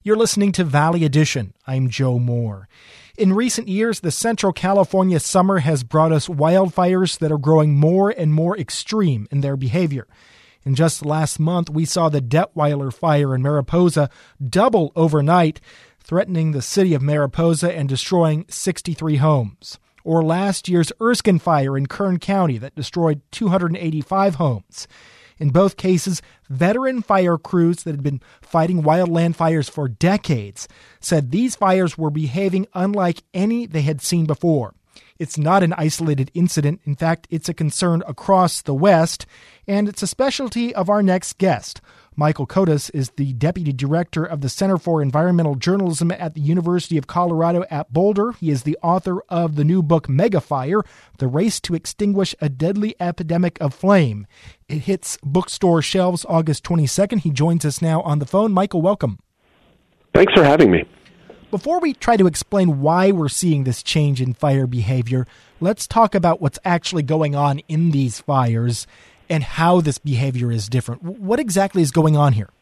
You're listening to Valley Edition. I'm Joe Moore. In recent years, the Central California summer has brought us wildfires that are growing more and more extreme in their behavior. In just last month, we saw the Detweiler fire in Mariposa double overnight, threatening the city of Mariposa and destroying 63 homes. Or last year's Erskine fire in Kern County that destroyed 285 homes. In both cases, veteran fire crews that had been fighting wildland fires for decades said these fires were behaving unlike any they had seen before. It's not an isolated incident. In fact, it's a concern across the West, and it's a specialty of our next guest. Michael Kotas is the Deputy Director of the Center for Environmental Journalism at the University of Colorado at Boulder. He is the author of the new book, Megafire, The Race to Extinguish a Deadly Epidemic of Flame. It hits bookstore shelves August 22nd. He joins us now on the phone. Michael, welcome. Thanks for having me. Before we try to explain why we're seeing this change in fire behavior, let's talk about what's actually going on in these fires and how this behavior is different. What exactly is going on here?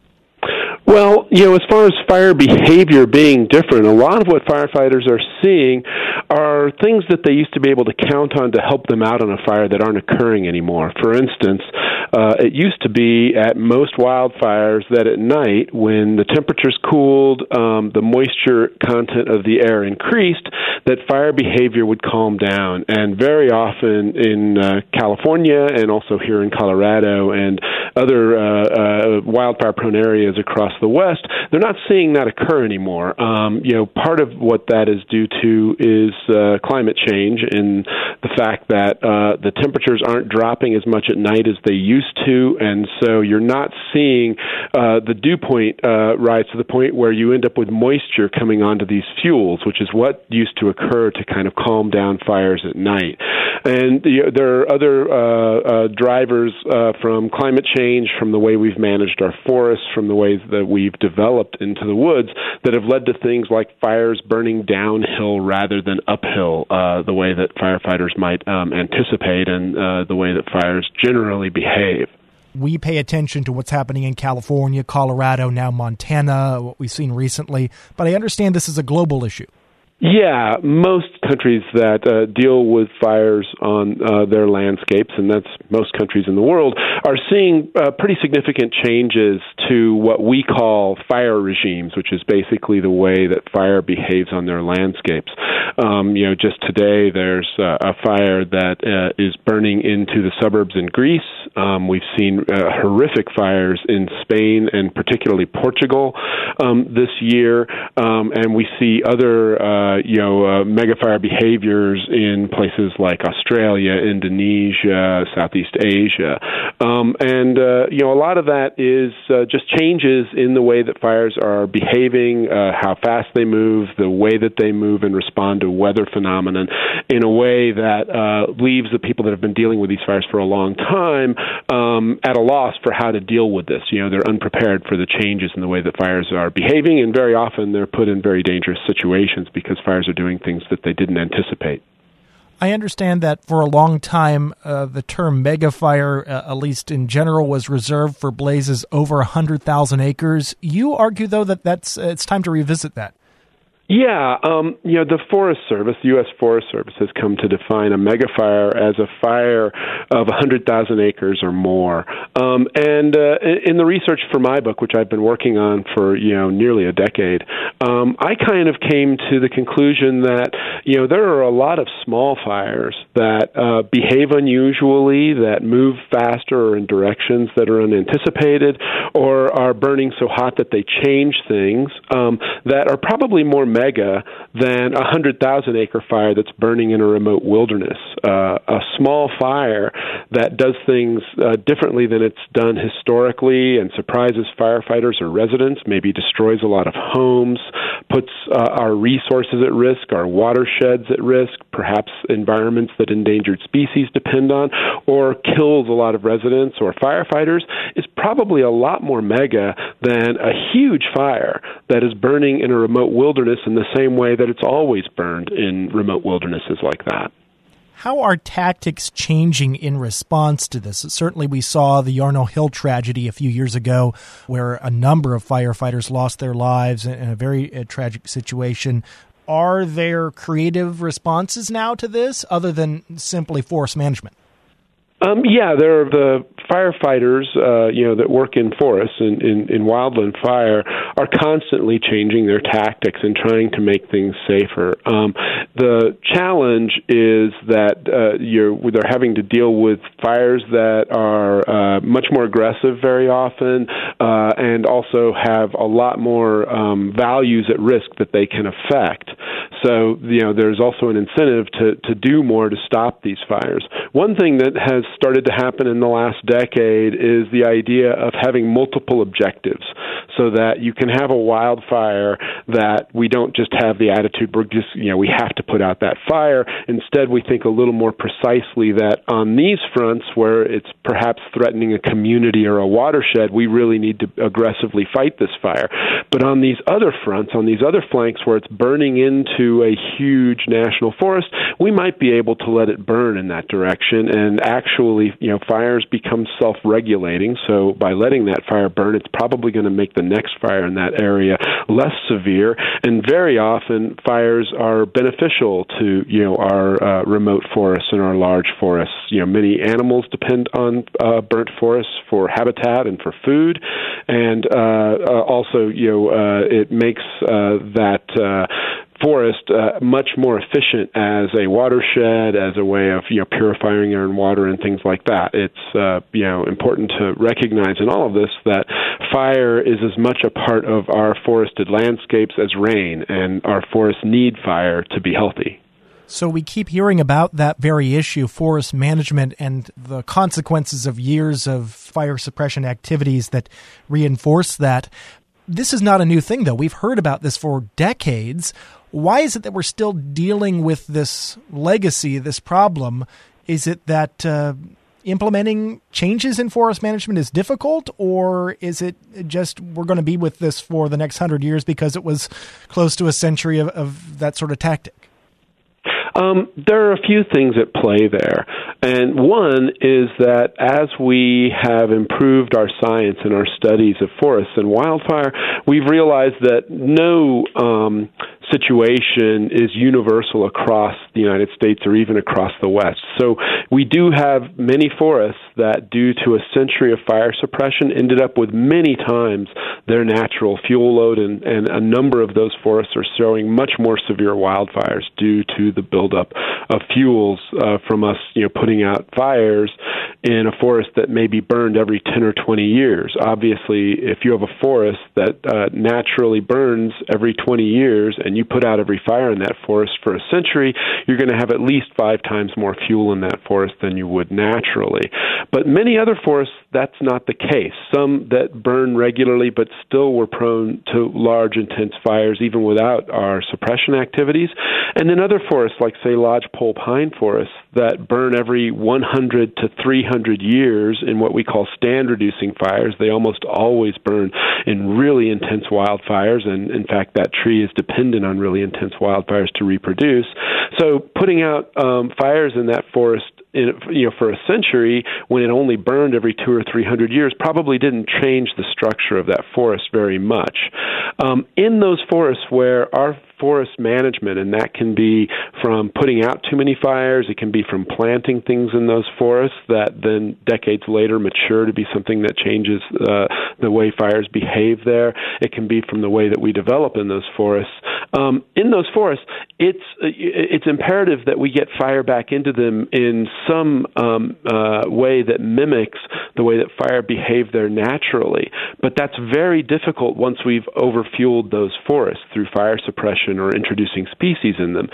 Well, as far as fire behavior being different, a lot of what firefighters are seeing are things that they used to be able to count on to help them out on a fire that aren't occurring anymore. For instance, it used to be at most wildfires that at night, when the temperatures cooled, the moisture content of the air increased, that fire behavior would calm down. And very often in California and also here in Colorado and other wildfire-prone areas across the West, they're not seeing that occur anymore. Part of what that is due to is climate change and the fact that the temperatures aren't dropping as much at night as they used to, and so you're not seeing the dew point rise to the point where you end up with moisture coming onto these fuels, which is what used to occur to kind of calm down fires at night. And there are other drivers from climate change, from the way we've managed our forests, from the ways that we've developed into the woods that have led to things like fires burning downhill rather than uphill, the way that firefighters might anticipate and the way that fires generally behave. We pay attention to what's happening in California, Colorado, now Montana, what we've seen recently, but I understand this is a global issue. Yeah, most countries that deal with fires on their landscapes, and that's most countries in the world, are seeing pretty significant changes to what we call fire regimes, which is basically the way that fire behaves on their landscapes. Just today there's a fire that is burning into the suburbs in Greece. We've seen horrific fires in Spain and particularly Portugal this year, and we see other megafire behaviors in places like Australia, Indonesia, Southeast Asia. A lot of that is just changes in the way that fires are behaving, how fast they move, the way that they move and respond to weather phenomenon in a way that leaves the people that have been dealing with these fires for a long time at a loss for how to deal with this. They're unprepared for the changes in the way that fires are behaving, and very often they're put in very dangerous situations because fires are doing things that they didn't anticipate. I understand that for a long time, the term megafire, at least in general, was reserved for blazes over 100,000 acres. You argue, though, that it's time to revisit that. Yeah, the Forest Service, the U.S. Forest Service, has come to define a megafire as a fire of 100,000 acres or more. And in the research for my book, which I've been working on for nearly a decade, I kind of came to the conclusion that there are a lot of small fires that behave unusually, that move faster or in directions that are unanticipated, or are burning so hot that they change things, that are probably more mega than a 100,000-acre fire that's burning in a remote wilderness. A small fire that does things differently than it's done historically and surprises firefighters or residents, maybe destroys a lot of homes, puts our resources at risk, our watersheds at risk, perhaps environments that endangered species depend on, or kills a lot of residents or firefighters, is probably a lot more mega than a huge fire that is burning in a remote wilderness in the same way that it's always burned in remote wildernesses like that. How are tactics changing in response to this? Certainly we saw the Yarnell Hill tragedy a few years ago where a number of firefighters lost their lives in a very tragic situation. Are there creative responses now to this other than simply forest management? There are the firefighters, that work in forests in wildland fire are constantly changing their tactics and trying to make things safer. The challenge is that they're having to deal with fires that are much more aggressive very often, and also have a lot more values at risk that they can affect. So, there's also an incentive to do more to stop these fires. One thing that has started to happen in the last decade is the idea of having multiple objectives, so that you can have a wildfire that we don't just have the attitude we have to put out that fire. Instead, we think a little more precisely that on these fronts where it's perhaps threatening a community or a watershed, we really need to aggressively fight this fire. But on these other fronts, on these other flanks where it's burning into a huge national forest, we might be able to let it burn in that direction, and actually, fires become self-regulating. So by letting that fire burn, it's probably going to make the next fire in that area less severe. And very often, fires are beneficial to our remote forests and our large forests. Many animals depend on burnt forests for habitat and for food, and also it makes that forest much more efficient as a watershed, as a way of purifying air and water and things like that. It's important to recognize in all of this that fire is as much a part of our forested landscapes as rain, and our forests need fire to be healthy. So we keep hearing about that very issue, forest management, and the consequences of years of fire suppression activities that reinforce that. This is not a new thing, though. We've heard about this for decades. Why is it that we're still dealing with this legacy, this problem? Is it that implementing changes in forest management is difficult, or is it just we're going to be with this for the next 100 years because it was close to a century of that sort of tactic? There are a few things at play there. And one is that as we have improved our science and our studies of forests and wildfire, we've realized that no situation is universal across the United States or even across the West. So we do have many forests that, due to a century of fire suppression, ended up with many times their natural fuel load, and a number of those forests are showing much more severe wildfires due to the buildup of fuels from us, putting out fires in a forest that may be burned every 10 or 20 years. Obviously, if you have a forest that naturally burns every 20 years and you put out every fire in that forest for a century, you're going to have at least 5 times more fuel in that forest than you would naturally. But many other forests, that's not the case. Some that burn regularly but still were prone to large, intense fires even without our suppression activities. And then other forests, like, say, lodgepole pine forests, that burn every 100 to 300 years in what we call stand-reducing fires. They almost always burn in really intense wildfires, and in fact, that tree is dependent on really intense wildfires to reproduce. So putting out fires in that forest for a century, when it only burned every 200 or 300 years, probably didn't change the structure of that forest very much. In those forests where our forest management, and that can be from putting out too many fires, it can be from planting things in those forests that then decades later mature to be something that changes the way fires behave there. It can be from the way that we develop in those forests. In those forests, it's imperative that we get fire back into them in some way that mimics the way that fire behaved there naturally. But that's very difficult once we've overfueled those forests through fire suppression or introducing species in them.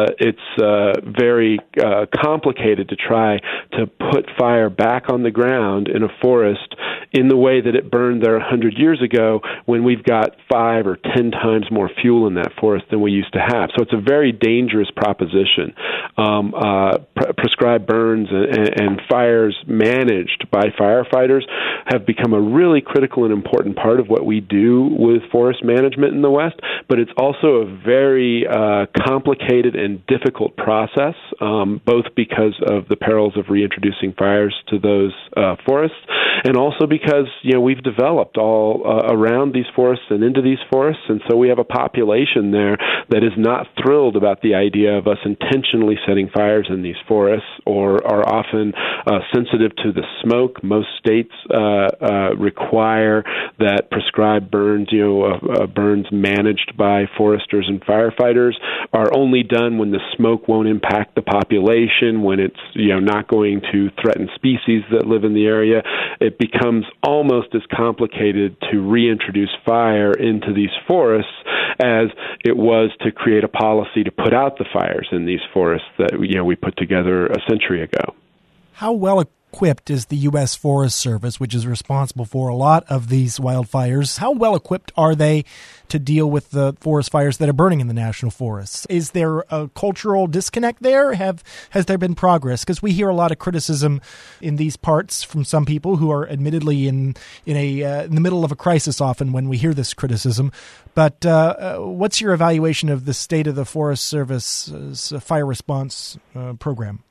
It's very complicated to try to put fire back on the ground in a forest in the way that it burned there 100 years ago, when we've got 5 or 10 times more fuel in that forest than we used to have. So it's a very dangerous proposition. Prescribed burns and fires managed by firefighters have become a really critical and important part of what we do with forest management in the West, but it's also a very complicated and difficult process, both because of the perils of reintroducing fires to those forests, and also because we've developed all around these forests and into these forests, and so we have a population there that is not thrilled about the idea of us intentionally setting fires in these forests, or are often sensitive to the smoke. Most states require that prescribed burns, burns managed by foresters and firefighters, are only done when the smoke won't impact the population, when it's not going to threaten species that live in the area. It becomes almost as complicated to reintroduce fire into these forests as it was to create a policy to put out the fires in these forests that we put together a century ago. How well equipped is the U.S. Forest Service, which is responsible for a lot of these wildfires? How well equipped are they to deal with the forest fires that are burning in the national forests? Is there a cultural disconnect there? Has there been progress? Because we hear a lot of criticism in these parts from some people who are admittedly in the middle of a crisis often when we hear this criticism. But what's your evaluation of the state of the Forest Service's fire response program?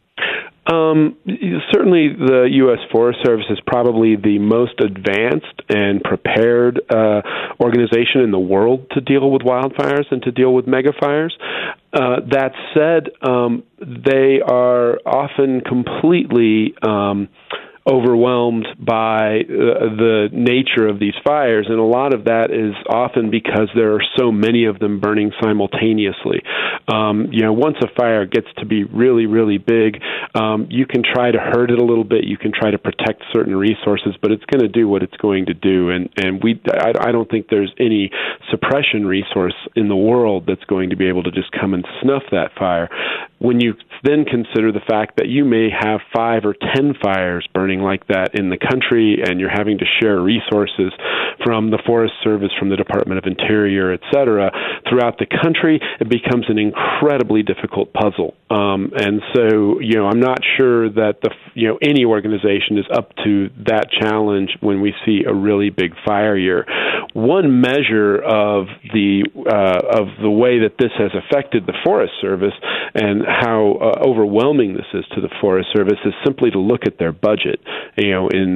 Certainly the U.S. Forest Service is probably the most advanced and prepared organization in the world to deal with wildfires and to deal with megafires. That said, they are often completely overwhelmed by the nature of these fires, and a lot of that is often because there are so many of them burning simultaneously. Once a fire gets to be really, really big, you can try to hurt it a little bit, you can try to protect certain resources, but it's going to do what it's going to do, and I don't think there's any suppression resource in the world that's going to be able to just come and snuff that fire. When you then consider the fact that you may have 5 or 10 fires burning like that in the country, and you're having to share resources from the Forest Service, from the Department of Interior, et cetera, throughout the country, it becomes an incredibly difficult puzzle. And so, I'm not sure that any organization is up to that challenge when we see a really big fire year. One measure of the way that this has affected the Forest Service and how overwhelming this is to the Forest Service is simply to look at their budget. In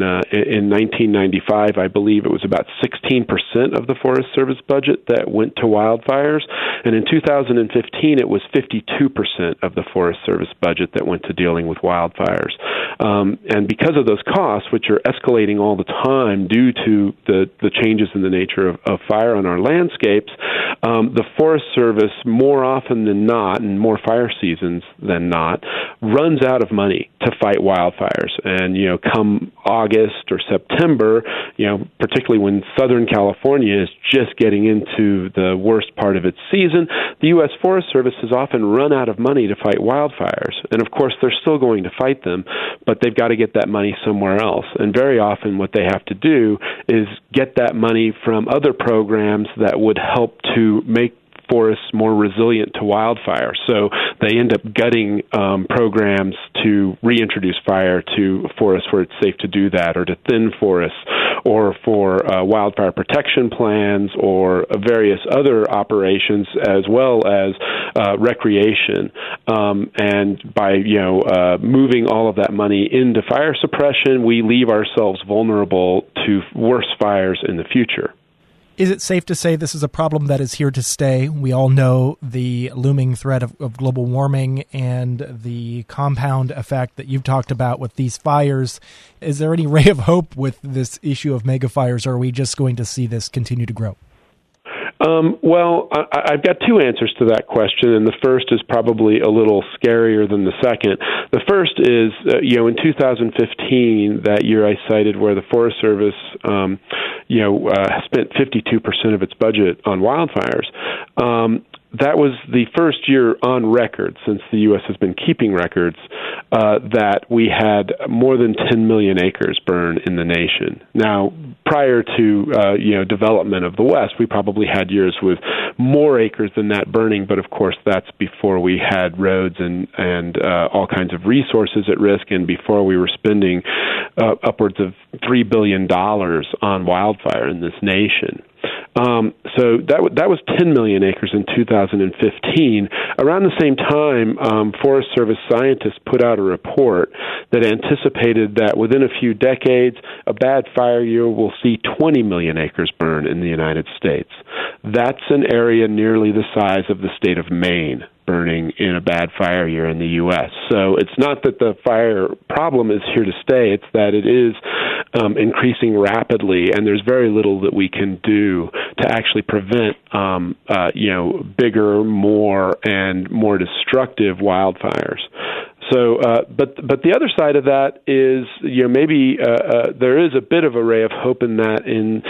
1995, I believe it was about 16% of the Forest Service budget that went to wildfires, and in 2015 it was 52% of the Forest Service budget that went to dealing with wildfires. And because of those costs, which are escalating all the time due to the changes in the nature of fire on our landscapes, the Forest Service, more often than not, and more fire seasons than not, runs out of money to fight wildfires. And, come August or September, particularly when Southern California is just getting into the worst part of its season, the U.S. Forest Service has often run out of money to fight wildfires. And, of course, they're still going to fight them, but they've got to get that money somewhere else. And very often what they have to do is get that money from other programs that would help to make forests more resilient to wildfire. So they end up gutting programs to reintroduce fire to forests where it's safe to do that, or to thin forests, or for wildfire protection plans, or various other operations, as well as recreation. And by moving all of that money into fire suppression, we leave ourselves vulnerable to worse fires in the future. Is it safe to say this is a problem that is here to stay? We all know the looming threat of global warming and the compound effect that you've talked about with these fires. Is there any ray of hope with this issue of megafires, or are we just going to see this continue to grow? Well, I've got two answers to that question, and the first is probably a little scarier than the second. The first is, in 2015, that year I cited, where the Forest Service, spent 52% of its budget on wildfires. that was the first year on record since the U.S. has been keeping records that we had more than 10 million acres burn in the nation. Now, prior to development of the West, we probably had years with more acres than that burning, but of course that's before we had roads and all kinds of resources at risk, and before we were spending upwards of $3 billion on wildfire in this nation. So that was 10 million acres in 2015. Around the same time, Forest Service scientists put out a report that anticipated that within a few decades, a bad fire year will see 20 million acres burn in the United States. That's an area nearly the size of the state of Maine burning in a bad fire year in the U.S. So it's not that the fire problem is here to stay, it's that it is increasing rapidly, and there's very little that we can do to actually prevent bigger, more, and more destructive wildfires. So, but the other side of that is, maybe there is a bit of a ray of hope in that,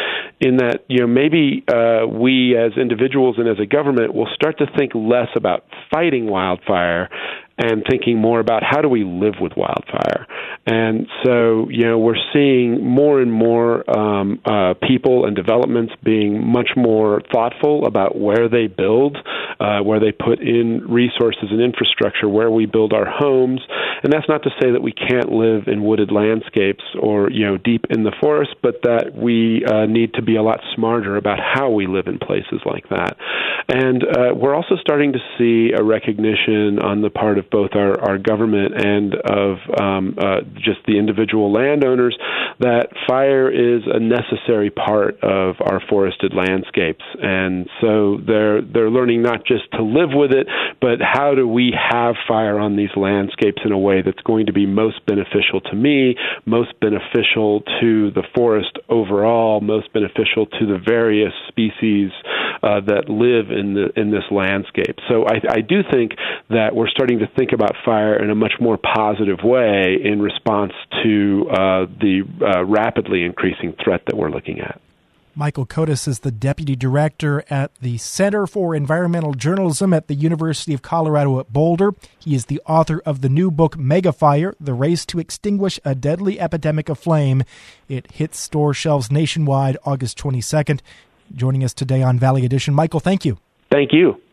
maybe we as individuals and as a government will start to think less about fighting wildfire and thinking more about how do we live with wildfire. And so, we're seeing more and more people and developments being much more thoughtful about where they build, where they put in resources and infrastructure, where we build our homes. And that's not to say that we can't live in wooded landscapes or, deep in the forest, but that we need to be a lot smarter about how we live in places like that. And we're also starting to see a recognition on the part of both our government and of just the individual landowners that fire is a necessary part of our forested landscapes. And so they're learning not just to live with it, but how do we have fire on these landscapes in a way that's going to be most beneficial to me, most beneficial to the forest overall, most beneficial to the various species that live in this landscape. So I do think that we're starting to think about fire in a much more positive way in response to the rapidly increasing threat that we're looking at. Michael Kotis is the Deputy Director at the Center for Environmental Journalism at the University of Colorado at Boulder. He is the author of the new book, Megafire, The Race to Extinguish a Deadly Epidemic of Flame. It hits store shelves nationwide August 22nd. Joining us today on Valley Edition. Michael, thank you. Thank you.